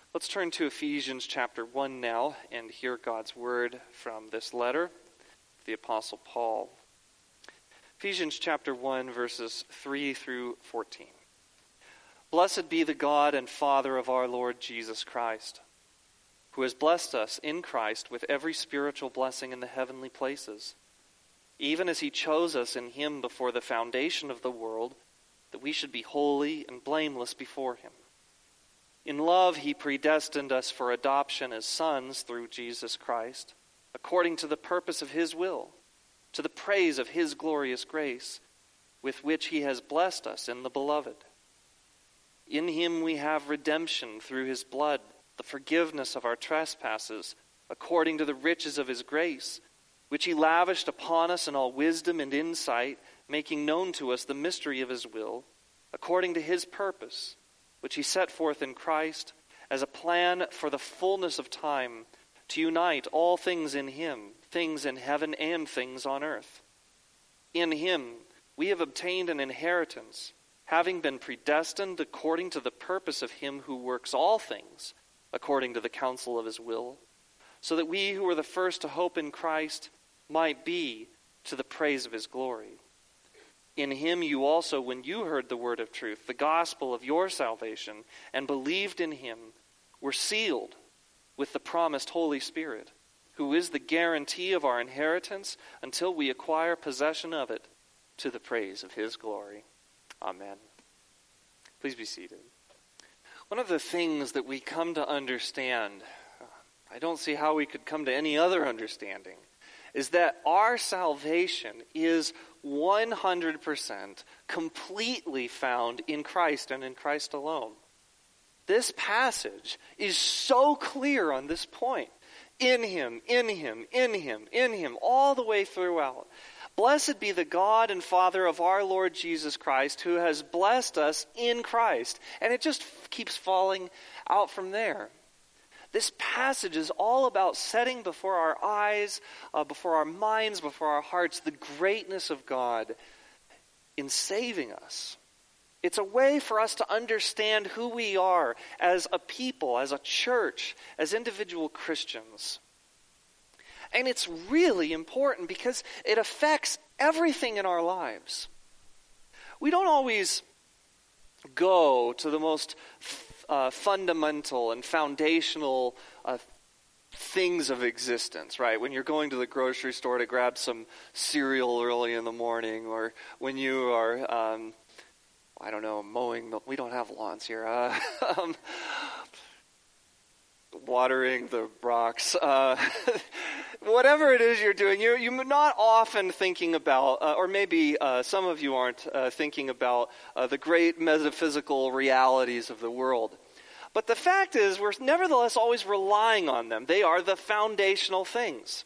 Let's turn to Ephesians chapter 1 now and hear God's word from this letter of the Apostle Paul. Ephesians chapter 1, verses 3 through 14. Blessed be the God and Father of our Lord Jesus Christ, who has blessed us in Christ with every spiritual blessing in the heavenly places, even as he chose us in him before the foundation of the world, that we should be holy and blameless before him. In love, he predestined us for adoption as sons through Jesus Christ, according to the purpose of his will, to the praise of his glorious grace, with which he has blessed us in the Beloved. In him we have redemption through his blood, the forgiveness of our trespasses, according to the riches of his grace, which he lavished upon us in all wisdom and insight, making known to us the mystery of his will, according to his purpose, which he set forth in Christ as a plan for the fullness of time, to unite all things in him, things in heaven and things on earth. In him we have obtained an inheritance, having been predestined according to the purpose of him who works all things according to the counsel of his will, so that we who were the first to hope in Christ might be to the praise of his glory. In him you also, when you heard the word of truth, the gospel of your salvation, and believed in him, were sealed with the promised Holy Spirit, who is the guarantee of our inheritance until we acquire possession of it, to the praise of his glory. Amen. Please be seated. One of the things that we come to understand, I don't see how we could come to any other understanding, is that our salvation is 100% completely found in Christ and in Christ alone. This passage is so clear on this point. In him, in him, in him, in him, all the way throughout. Blessed be the God and Father of our Lord Jesus Christ, who has blessed us in Christ. And it just keeps falling out from there. This passage is all about setting before our eyes, before our minds, before our hearts, the greatness of God in saving us. It's a way for us to understand who we are as a people, as a church, as individual Christians. And it's really important because it affects everything in our lives. We don't always go to the most fundamental and foundational things of existence, right? When you're going to the grocery store to grab some cereal early in the morning, or when you are, mowing. We don't have lawns here. Watering the rocks. Whatever it is you're doing, you're not often thinking about, or maybe some of you aren't thinking about the great metaphysical realities of the world. But the fact is, we're nevertheless always relying on them. They are the foundational things.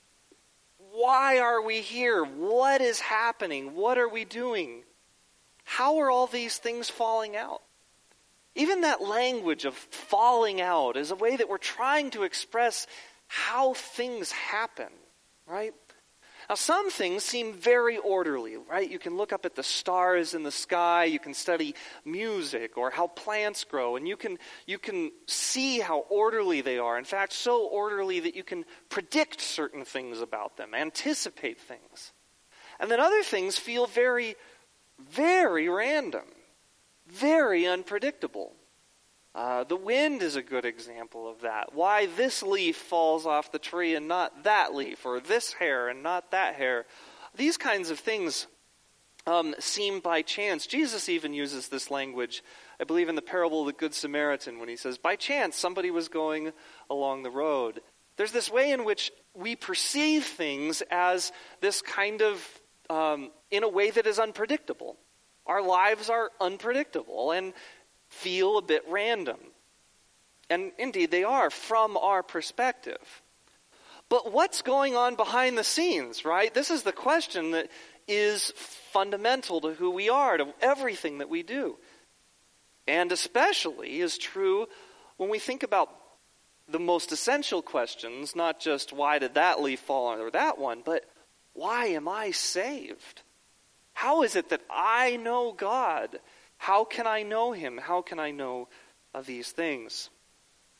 Why are we here? What is happening? What are we doing? How are all these things falling out? Even that language of falling out is a way that we're trying to express how things happen, right? Now, some things seem very orderly, right? You can look up at the stars in the sky, you can study music or how plants grow, and you can see how orderly they are. In fact, so orderly that you can predict certain things about them, anticipate things. And then other things feel very, very random, very unpredictable. The wind is a good example of that. Why this leaf falls off the tree and not that leaf, or this hair and not that hair. These kinds of things seem by chance. Jesus even uses this language, I believe, in the parable of the Good Samaritan, when he says, by chance somebody was going along the road. There's this way in which we perceive things as this kind of, in a way that is unpredictable. Our lives are unpredictable and feel a bit random. And indeed they are from our perspective. But what's going on behind the scenes, right? This is the question that is fundamental to who we are, to everything that we do. And especially is true when we think about the most essential questions, not just why did that leaf fall or that one, but why am I saved? How is it that I know God? How can I know him? How can I know these things?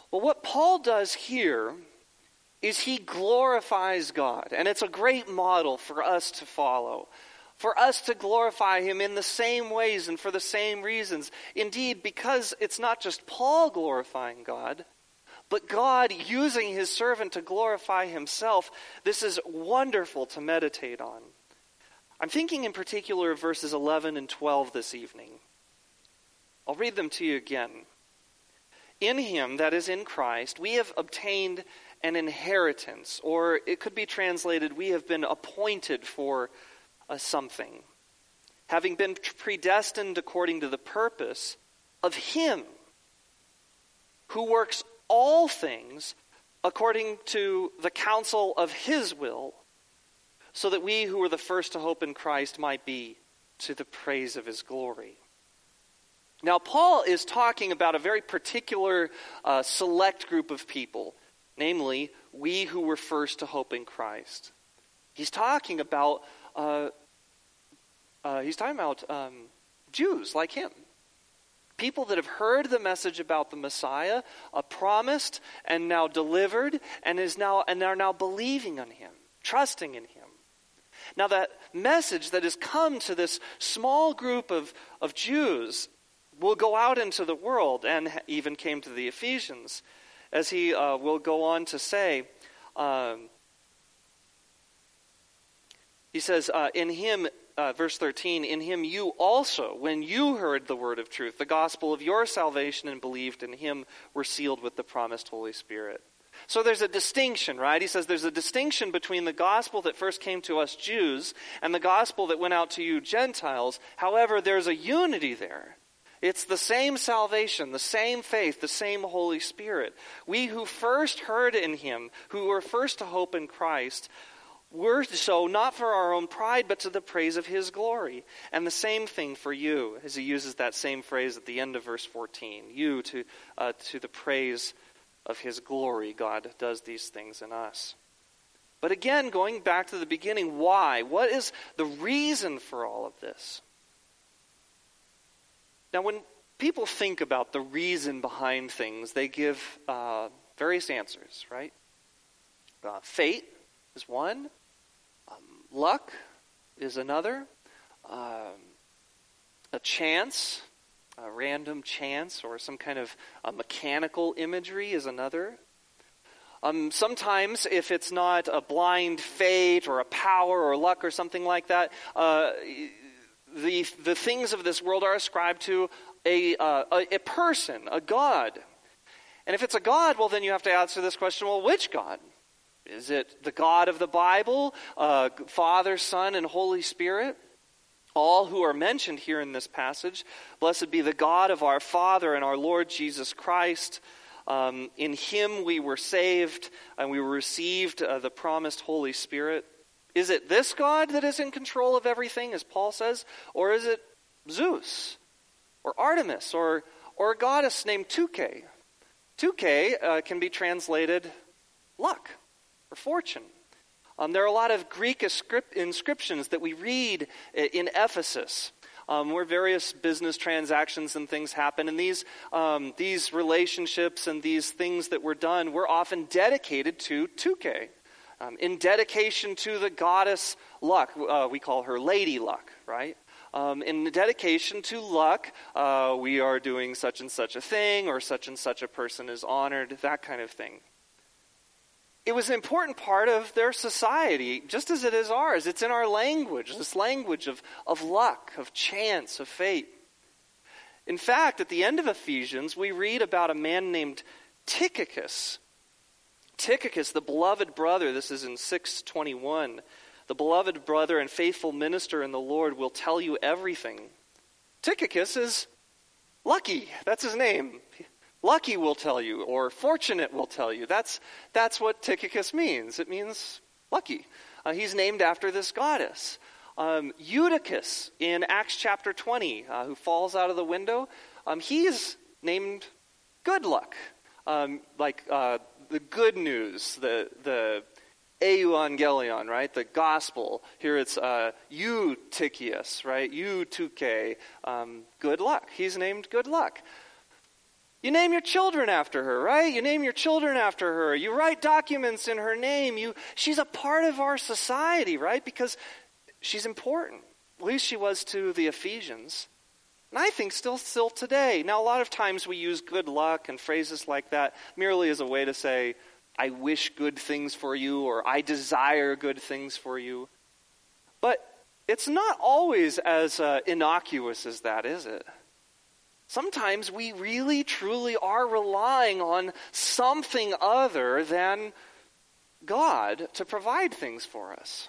Well, what Paul does here is he glorifies God. And it's a great model for us to follow. For us to glorify him in the same ways and for the same reasons. Indeed, because it's not just Paul glorifying God, but God using his servant to glorify himself. This is wonderful to meditate on. I'm thinking in particular of verses 11 and 12 this evening. I'll read them to you again. In him, that is in Christ, we have obtained an inheritance, or it could be translated, we have been appointed for something, having been predestined according to the purpose of him who works all things according to the counsel of his will, so that we who were the first to hope in Christ might be to the praise of his glory. Now, Paul is talking about a very particular select group of people, namely, we who were first to hope in Christ. He's talking about Jews like him. People that have heard the message about the Messiah, promised and now delivered, and are now believing on him, trusting in him. Now that message that has come to this small group of Jews will go out into the world, and even came to the Ephesians, as he will go on to say. He says, in him, verse 13, in him you also, when you heard the word of truth, the gospel of your salvation, and believed in him, were sealed with the promised Holy Spirit. So there's a distinction, right? He says there's a distinction between the gospel that first came to us Jews and the gospel that went out to you Gentiles. However, there's a unity there. It's the same salvation, the same faith, the same Holy Spirit. We who first heard in him, who were first to hope in Christ, were so not for our own pride, but to the praise of his glory. And the same thing for you, as he uses that same phrase at the end of verse 14. You to the praise of his glory, God does these things in us. But again, going back to the beginning, why? What is the reason for all of this? Now, when people think about the reason behind things, they give various answers, right? Fate is one. Luck is another. A chance, a random chance, or some kind of mechanical imagery is another. Sometimes, if it's not a blind fate or a power or luck or something like that, the things of this world are ascribed to a person, a God. And if it's a God, well, then you have to answer this question, well, which God? Is it the God of the Bible, Father, Son, and Holy Spirit? All who are mentioned here in this passage. Blessed be the God of our Father and our Lord Jesus Christ. In him we were saved, and we received the promised Holy Spirit. Is it this God that is in control of everything, as Paul says? Or is it Zeus, or Artemis, or a goddess named Tuke? Tuke can be translated luck or fortune. There are a lot of Greek inscriptions that we read in Ephesus, where various business transactions and things happen. And these relationships and these things that were done were often dedicated to Tuke. In dedication to the goddess Luck, we call her Lady Luck, right? In dedication to Luck, we are doing such and such a thing, or such and such a person is honored, that kind of thing. It was an important part of their society, just as it is ours. It's in our language, this language of luck, of chance, of fate. In fact, at the end of Ephesians, we read about a man named Tychicus. Tychicus, the beloved brother, this is in 6:21. The beloved brother and faithful minister in the Lord will tell you everything. Tychicus is lucky. That's his name. Lucky will tell you, or fortunate will tell you. That's what Tychicus means. It means lucky. He's named after this goddess. Eutychus in Acts chapter 20, who falls out of the window, he's named good luck. The good news, the euangelion, right? The gospel. Here it's Eutychius, right? Eutyche, good luck. He's named good luck. You name your children after her, right? You name your children after her. You write documents in her name. She's a part of our society, right? Because she's important. At least she was to the Ephesians. And I think still today. Now, a lot of times we use good luck and phrases like that merely as a way to say, I wish good things for you, or I desire good things for you. But it's not always as innocuous as that, is it? Sometimes we really, truly are relying on something other than God to provide things for us.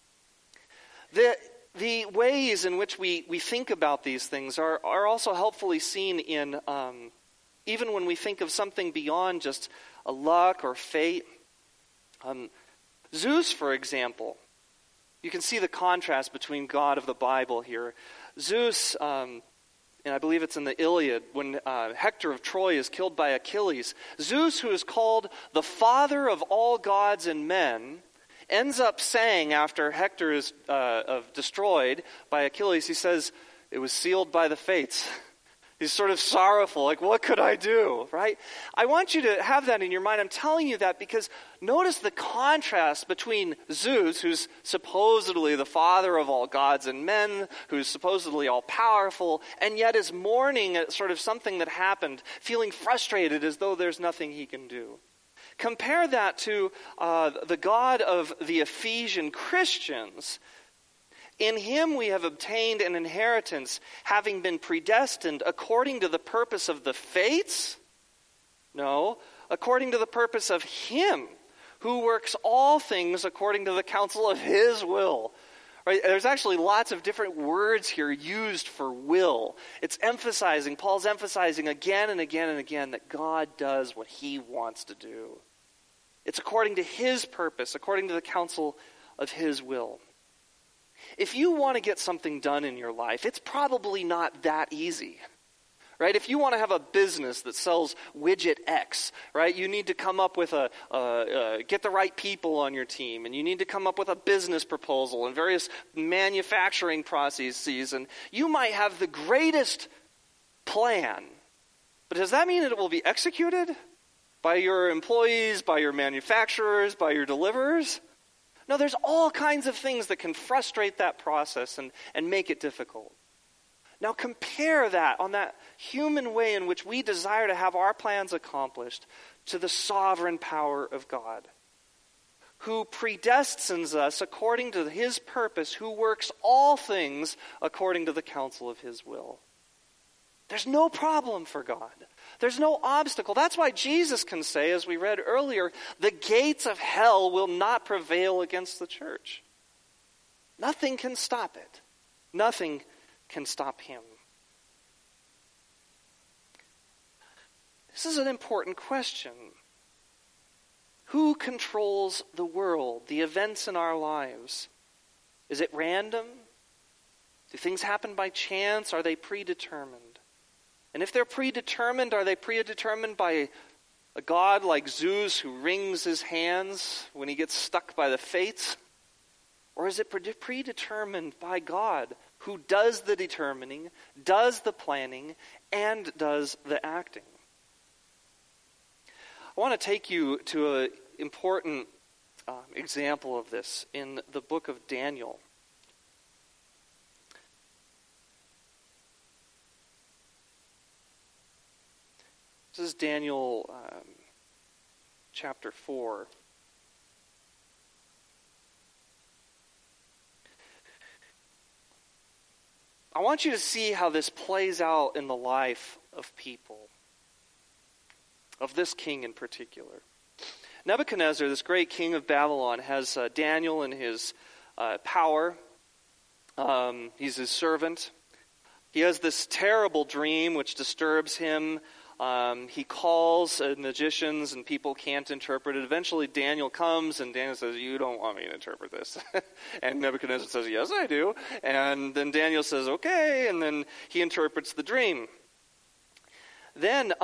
The ways in which we think about these things are also helpfully seen in, even when we think of something beyond just a luck or fate. Zeus, for example, you can see the contrast between God of the Bible here. Zeus, and I believe it's in the Iliad, when Hector of Troy is killed by Achilles, Zeus, who is called the father of all gods and men, ends up saying after Hector is destroyed by Achilles, he says, it was sealed by the fates. He's sort of sorrowful, like, what could I do, right? I want you to have that in your mind. I'm telling you that because notice the contrast between Zeus, who's supposedly the father of all gods and men, who's supposedly all-powerful, and yet is mourning at sort of something that happened, feeling frustrated as though there's nothing he can do. Compare that to the God of the Ephesian Christians. In him we have obtained an inheritance, having been predestined according to the purpose of the fates? No, according to the purpose of him who works all things according to the counsel of his will. Right? There's actually lots of different words here used for will. Paul's emphasizing again and again and again that God does what he wants to do. It's according to his purpose, according to the counsel of his will. If you want to get something done in your life, it's probably not that easy, right? If you want to have a business that sells widget X, right, you need to come up with get the right people on your team, and you need to come up with a business proposal and various manufacturing processes, and you might have the greatest plan, but does that mean that it will be executed by your employees, by your manufacturers, by your deliverers? No, there's all kinds of things that can frustrate that process and make it difficult. Now compare that on that human way in which we desire to have our plans accomplished to the sovereign power of God, who predestines us according to his purpose, who works all things according to the counsel of his will. There's no problem for God. There's no obstacle. That's why Jesus can say, as we read earlier, the gates of hell will not prevail against the church. Nothing can stop it. Nothing can stop him. This is an important question. Who controls the world, the events in our lives? Is it random? Do things happen by chance? Are they predetermined? And if they're predetermined, are they predetermined by a god like Zeus who wrings his hands when he gets stuck by the fates? Or is it predetermined by God who does the determining, does the planning, and does the acting? I want to take you to an important example of this in the book of Daniel. This is Daniel chapter 4. I want you to see how this plays out in the life of people, of this king in particular. Nebuchadnezzar, this great king of Babylon, has Daniel in his power. He's his servant. He has this terrible dream which disturbs him. He calls magicians and people can't interpret it. Eventually Daniel comes and Daniel says, you don't want me to interpret this. And Nebuchadnezzar says, yes, I do. And then Daniel says, okay. And then he interprets the dream. Then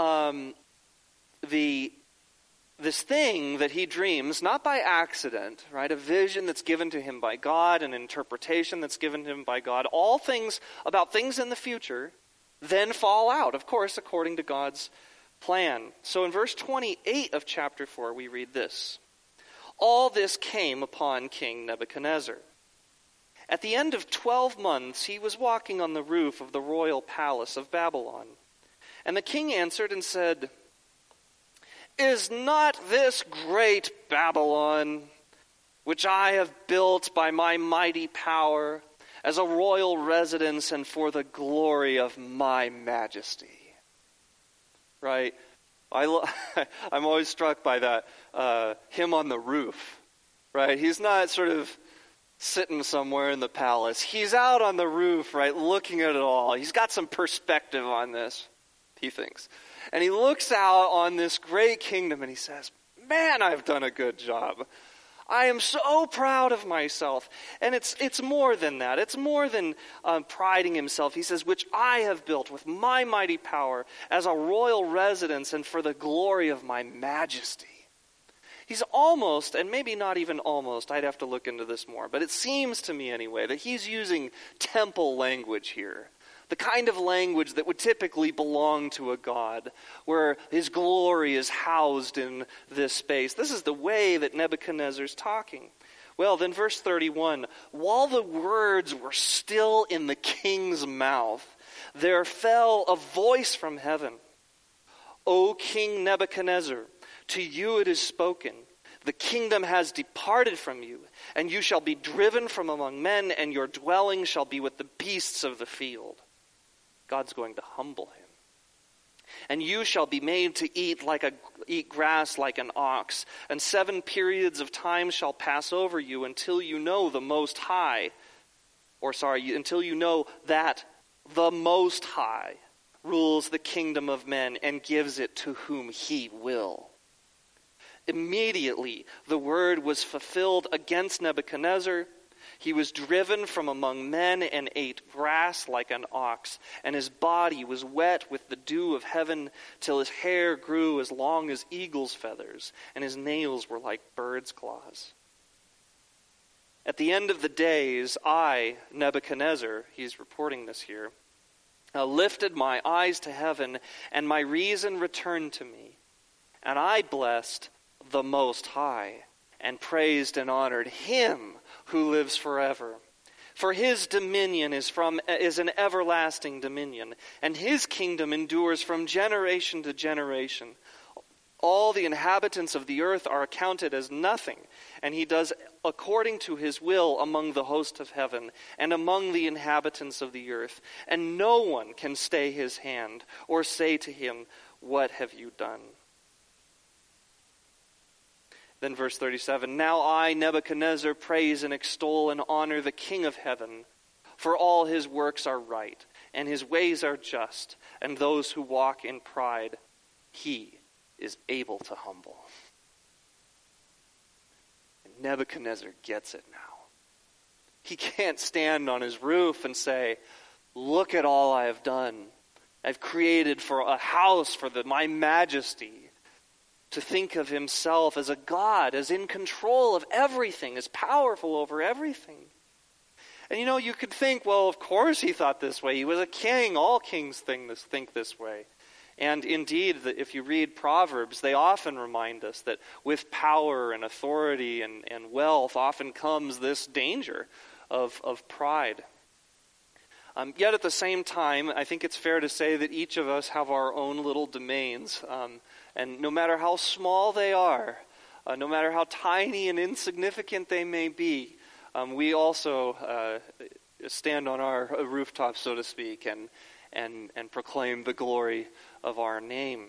this thing that he dreams, not by accident, right? A vision that's given to him by God, an interpretation that's given to him by God, all things about things in the future, then fall out, of course, according to God's plan. So in verse 28 of chapter 4, we read this. All this came upon King Nebuchadnezzar. At the end of 12 months, he was walking on the roof of the royal palace of Babylon. And the king answered and said, Is not this great Babylon, which I have built by my mighty power, as a royal residence and for the glory of my majesty? Right? I'm always struck by that, him on the roof. Right? He's not sort of sitting somewhere in the palace. He's out on the roof, right, looking at it all. He's got some perspective on this, he thinks. And he looks out on this great kingdom and he says, man, I've done a good job. I am so proud of myself. And it's more than that. It's more than priding himself. He says, which I have built with my mighty power as a royal residence and for the glory of my majesty. He's almost, and maybe not even almost, I'd have to look into this more, but it seems to me anyway that he's using temple language here. The kind of language that would typically belong to a god, where his glory is housed in this space. This is the way that Nebuchadnezzar's talking. Well, then verse 31, while the words were still in the king's mouth, there fell a voice from heaven. O King Nebuchadnezzar, to you it is spoken. The kingdom has departed from you, and you shall be driven from among men, and your dwelling shall be with the beasts of the field. God's going to humble him. And you shall be made to eat grass like an ox, and 7 periods of time shall pass over you until you know the Most High, until you know that the Most High rules the kingdom of men and gives it to whom he will. Immediately the word was fulfilled against Nebuchadnezzar. He was driven from among men and ate grass like an ox, and his body was wet with the dew of heaven till his hair grew as long as eagle's feathers, and his nails were like birds' claws. At the end of the days, I, Nebuchadnezzar, he's reporting this here, lifted my eyes to heaven, and my reason returned to me. And I blessed the Most High, and praised and honored him who lives forever. For his dominion is an everlasting dominion, and his kingdom endures from generation to generation. All the inhabitants of the earth are accounted as nothing, and he does according to his will among the host of heaven and among the inhabitants of the earth. And no one can stay his hand or say to him, what have you done? Then verse 37, now I, Nebuchadnezzar, praise and extol and honor the King of heaven, for all his works are right, and his ways are just, and those who walk in pride, he is able to humble. And Nebuchadnezzar gets it now. He can't stand on his roof and say, look at all I have done. I've created for a house for my majesty. To think of himself as a god, as in control of everything, as powerful over everything. And you could think, well, of course he thought this way. He was a king. All kings think this way. And indeed, if you read Proverbs, they often remind us that with power and authority and wealth often comes this danger of pride. Yet at the same time, I think it's fair to say that each of us have our own little domains. And no matter how small they are, no matter how tiny and insignificant they may be, we also stand on our rooftop, so to speak, and proclaim the glory of our name.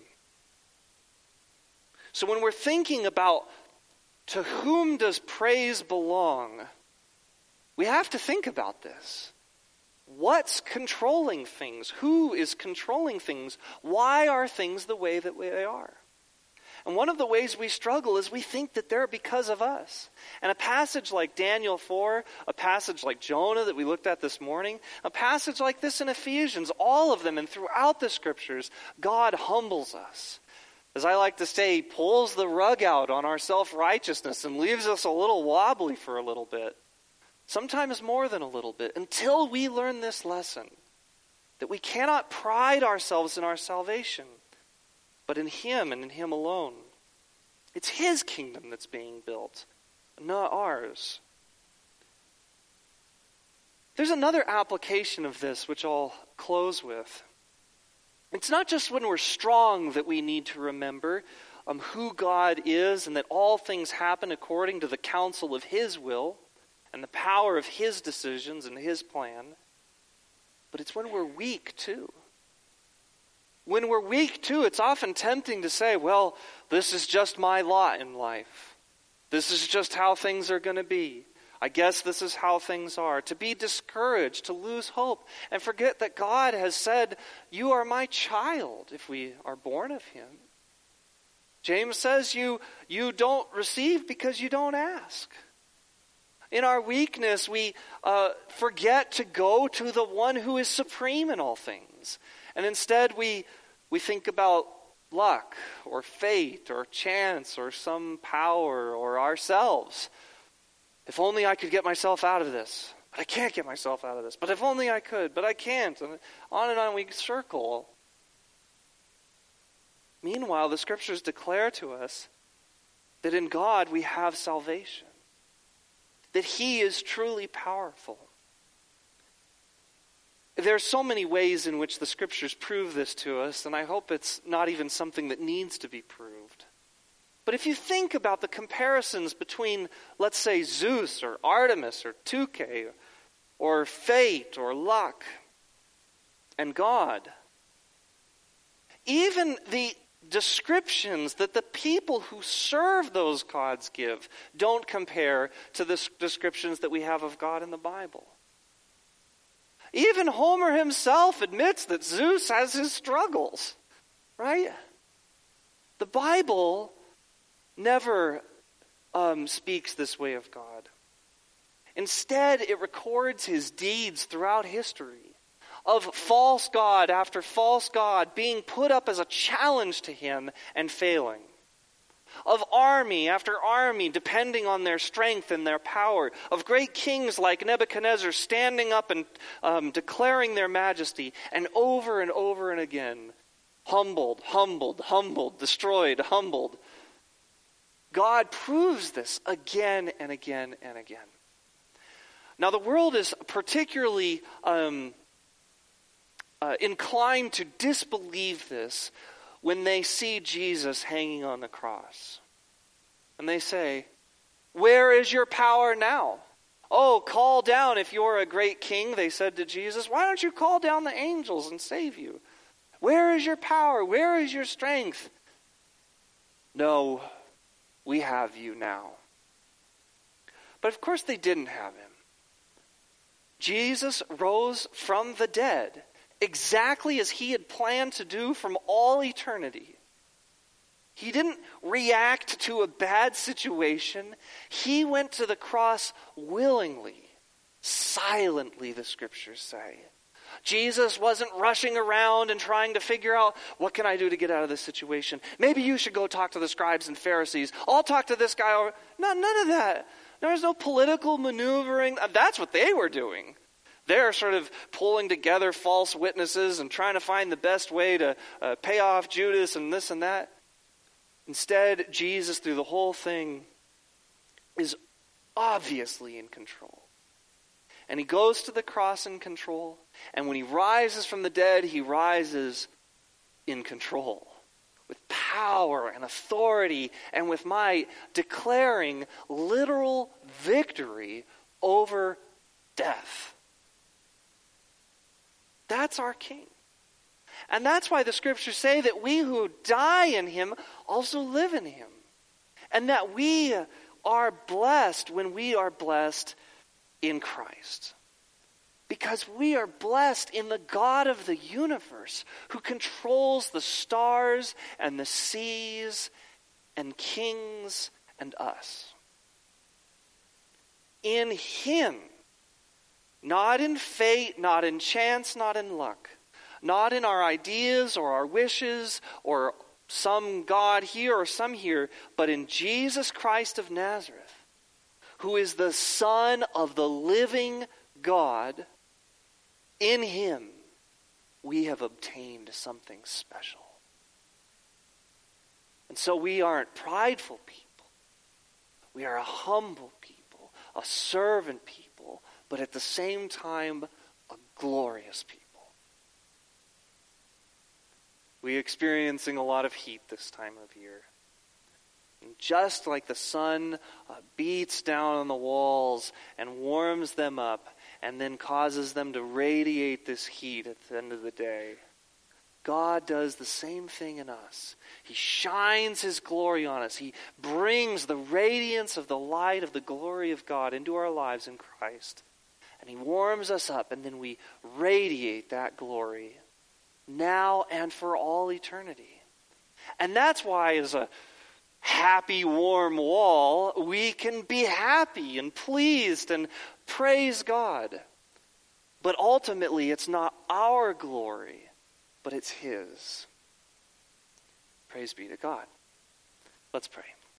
So when we're thinking about to whom does praise belong, we have to think about this. What's controlling things? Who is controlling things? Why are things the way that they are? And one of the ways we struggle is we think that they're because of us. And a passage like Daniel 4, a passage like Jonah that we looked at this morning, a passage like this in Ephesians, all of them and throughout the scriptures, God humbles us. As I like to say, he pulls the rug out on our self-righteousness and leaves us a little wobbly for a little bit. Sometimes more than a little bit, until we learn this lesson, that we cannot pride ourselves in our salvation. but in him and in him alone. It's his kingdom that's being built, not ours. There's another application of this which I'll close with. It's not just when we're strong that we need to remember who God is and that all things happen according to the counsel of his will and the power of his decisions and his plan, but it's when we're weak too. When we're weak too, it's often tempting to say, well, this is just my lot in life. This is just how things are going to be. I guess this is how things are. To be discouraged, to lose hope, and forget that God has said, you are my child if we are born of him. James says you don't receive because you don't ask. In our weakness, we forget to go to the one who is supreme in all things. And instead we think about luck or fate or chance or some power or ourselves. If only I could get myself out of this. But I can't get myself out of this. But if only I could. But I can't. And on we circle. Meanwhile, the scriptures declare to us that in God we have salvation. That he is truly powerful. There are so many ways in which the scriptures prove this to us, and I hope it's not even something that needs to be proved. But if you think about the comparisons between, let's say, Zeus or Artemis or Tuke or fate or luck and God, even the descriptions that the people who serve those gods give don't compare to the descriptions that we have of God in the Bible. Even Homer himself admits that Zeus has his struggles, right? The Bible never speaks this way of God. Instead, it records his deeds throughout history of false god after false god being put up as a challenge to him and failing. Of army after army depending on their strength and their power. Of great kings like Nebuchadnezzar standing up and declaring their majesty. And over and again, humbled, destroyed, humbled. God proves this again and again and again. Now the world is particularly inclined to disbelieve this when they see Jesus hanging on the cross. And they say, where is your power now? Oh, call down if you're a great king, they said to Jesus. Why don't you call down the angels and save you? Where is your power? Where is your strength? No, we have you now. But of course they didn't have him. Jesus rose from the dead exactly as he had planned to do from all eternity. He didn't react to a bad situation. He went to the cross willingly, silently, the scriptures say. Jesus wasn't rushing around and trying to figure out, what can I do to get out of this situation? Maybe you should go talk to the scribes and Pharisees. I'll talk to this guy. No, none of that. There was no political maneuvering. That's what they were doing. They're sort of pulling together false witnesses and trying to find the best way to pay off Judas and this and that. Instead, Jesus, through the whole thing, is obviously in control. And he goes to the cross in control. And when he rises from the dead, he rises in control. With power and authority and with my declaring literal victory over death. That's our King. And that's why the scriptures say that we who die in him also live in him. And that we are blessed when we are blessed in Christ. Because we are blessed in the God of the universe who controls the stars and the seas and kings and us. In him, not in fate, not in chance, not in luck, not in our ideas or our wishes or some God here or some here, but in Jesus Christ of Nazareth, who is the Son of the living God. In him, we have obtained something special. And so we aren't prideful people. We are a humble people, a servant people, but at the same time, a glorious people. We're experiencing a lot of heat this time of year. And just like the sun beats down on the walls and warms them up and then causes them to radiate this heat at the end of the day, God does the same thing in us. He shines His glory on us. He brings the radiance of the light of the glory of God into our lives in Christ. And He warms us up, and then we radiate that glory now and for all eternity. And that's why, as a happy, warm wall, we can be happy and pleased and praise God. But ultimately, it's not our glory, but it's His. Praise be to God. Let's pray.